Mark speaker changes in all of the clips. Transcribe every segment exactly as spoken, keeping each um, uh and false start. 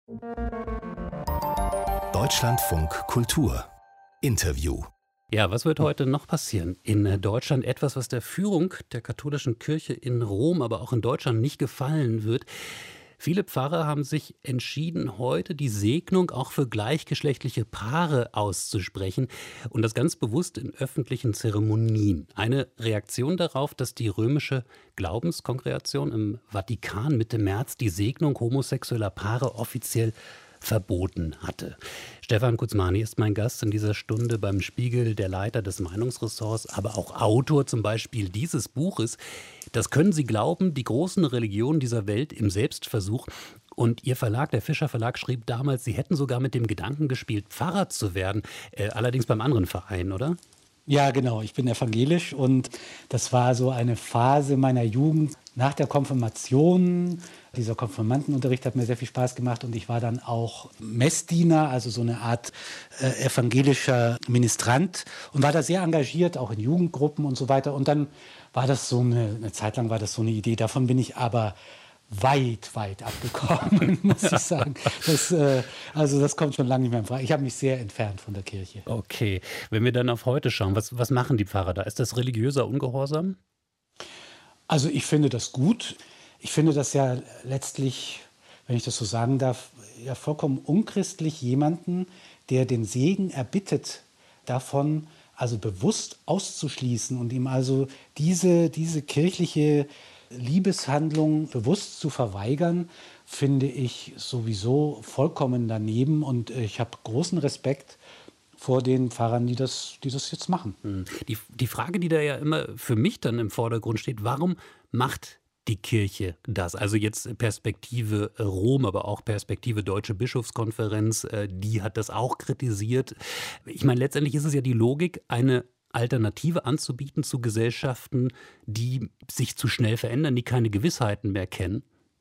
Speaker 1: Deutschlandfunk Kultur Interview.
Speaker 2: Ja, was wird heute noch passieren? In Deutschland etwas, was der Führung der katholischen Kirche in Rom, aber auch in Deutschland nicht gefallen wird. Viele Pfarrer haben sich entschieden, heute die Segnung auch für gleichgeschlechtliche Paare auszusprechen und das ganz bewusst in öffentlichen Zeremonien. Eine Reaktion darauf, dass die römische Glaubenskongregation im Vatikan Mitte März die Segnung homosexueller Paare offiziell verboten hatte. Stefan Kuzmani ist mein Gast in dieser Stunde beim Spiegel, der Leiter des Meinungsressorts, aber auch Autor zum Beispiel dieses Buches. Das können Sie glauben, die großen Religionen dieser Welt im Selbstversuch. Und Ihr Verlag, der Fischer Verlag, schrieb damals, Sie hätten sogar mit dem Gedanken gespielt, Pfarrer zu werden. Äh, allerdings beim anderen Verein, oder?
Speaker 3: Ja, genau. Ich bin evangelisch und das war so eine Phase meiner Jugend nach der Konfirmation. Dieser Konfirmandenunterricht hat mir sehr viel Spaß gemacht und ich war dann auch Messdiener, also so eine Art äh, evangelischer Ministrant und war da sehr engagiert, auch in Jugendgruppen und so weiter. Und dann war das so eine, eine Zeit lang war das so eine Idee. Davon bin ich aber weit, weit abgekommen, muss ich sagen. Das, äh, also das kommt schon lange nicht mehr in Frage. Ich habe mich sehr entfernt von der Kirche.
Speaker 2: Okay, wenn wir dann auf heute schauen, was, was machen die Pfarrer da? Ist das religiöser Ungehorsam?
Speaker 3: Also ich finde das gut. Ich finde das ja letztlich, wenn ich das so sagen darf, ja vollkommen unchristlich, jemanden, der den Segen erbittet, davon also bewusst auszuschließen und ihm also diese, diese kirchliche Liebeshandlung bewusst zu verweigern, finde ich sowieso vollkommen daneben. Und ich habe großen Respekt vor den Pfarrern, die das, die das jetzt machen.
Speaker 2: Die, die Frage, die da ja immer für mich dann im Vordergrund steht, warum macht die Kirche das? Also jetzt Perspektive Rom, aber auch Perspektive Deutsche Bischofskonferenz, die hat das auch kritisiert. Ich meine, letztendlich ist es ja die Logik, eine Alternative anzubieten zu Gesellschaften, die sich zu schnell verändern, die keine Gewissheiten mehr kennen.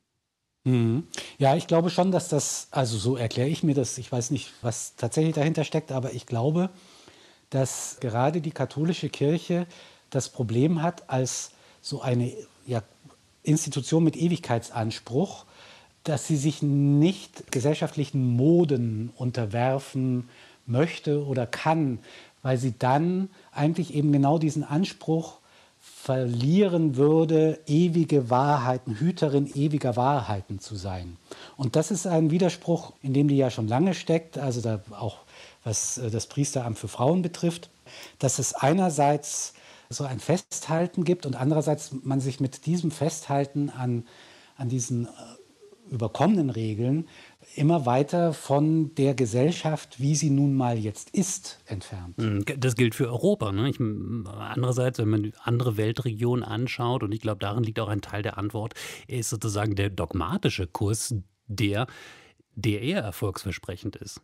Speaker 3: Mhm. Ja, ich glaube schon, dass das, also so erkläre ich mir das, ich weiß nicht, was tatsächlich dahinter steckt, aber ich glaube, dass gerade die katholische Kirche das Problem hat, als so eine ja, Institution mit Ewigkeitsanspruch, dass sie sich nicht gesellschaftlichen Moden unterwerfen möchte oder kann, weil sie dann eigentlich eben genau diesen Anspruch verlieren würde, ewige Wahrheiten, Hüterin ewiger Wahrheiten zu sein. Und das ist ein Widerspruch, in dem die ja schon lange steckt, also da auch was das Priesteramt für Frauen betrifft, dass es einerseits so ein Festhalten gibt und andererseits man sich mit diesem Festhalten an, an diesen überkommenen Regeln immer weiter von der Gesellschaft, wie sie nun mal jetzt ist, entfernt.
Speaker 2: Das gilt für Europa. Ne? Ich, andererseits, wenn man andere Weltregionen anschaut, und ich glaube, darin liegt auch ein Teil der Antwort, ist sozusagen der dogmatische Kurs, der, der eher erfolgsversprechend ist.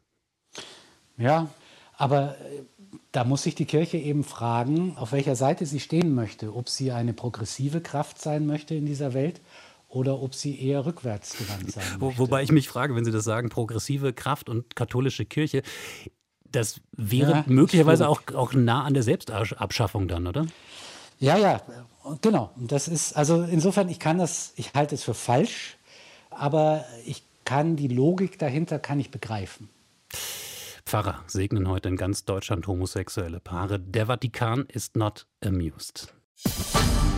Speaker 3: Ja, aber da muss sich die Kirche eben fragen, auf welcher Seite sie stehen möchte, ob sie eine progressive Kraft sein möchte in dieser Welt oder ob sie eher rückwärtsgewandt sein möchte.
Speaker 2: Wobei ich mich frage, wenn Sie das sagen, progressive Kraft und katholische Kirche, das wäre ja, möglicherweise auch, auch nah an der Selbstabschaffung dann, oder?
Speaker 3: Ja, ja, genau. Das ist, also insofern, ich kann das, ich halte es für falsch, aber ich kann die Logik dahinter, kann ich begreifen.
Speaker 2: Pfarrer segnen heute in ganz Deutschland homosexuelle Paare. Der Vatikan ist not amused.